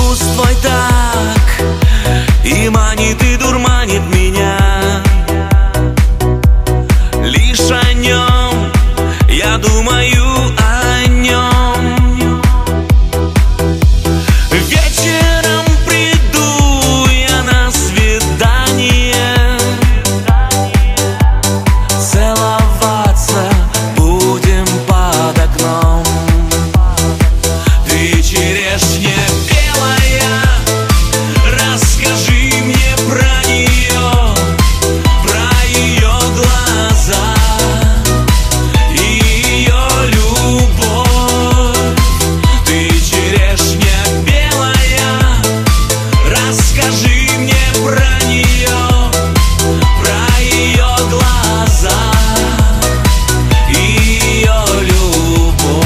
вкус твой так и манит, и дурманит меня. Лишь о нем я думаю, о нем. Вечером приду я на свидание, целоваться будем под окном. Ты черешня белая, расскажи мне про нее, про ее глаза и ее любовь. Ты черешня белая, расскажи мне про нее, про ее глаза и ее любовь.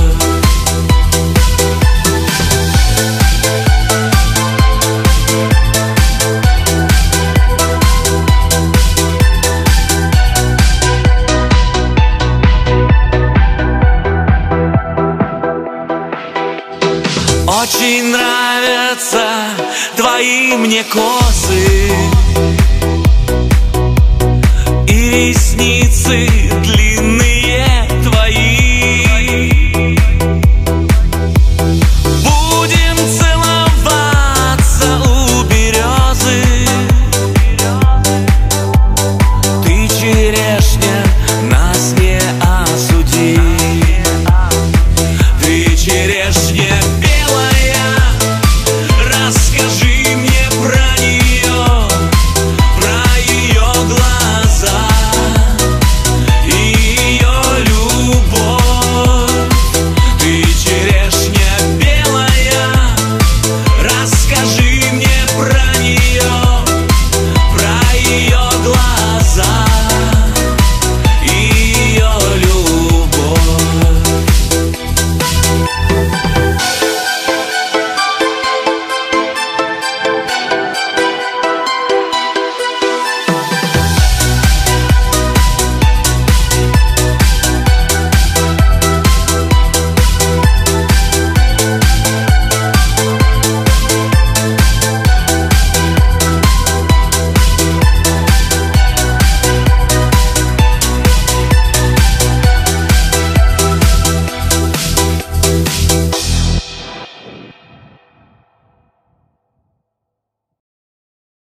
Очень нравятся твои мне косы и ресницы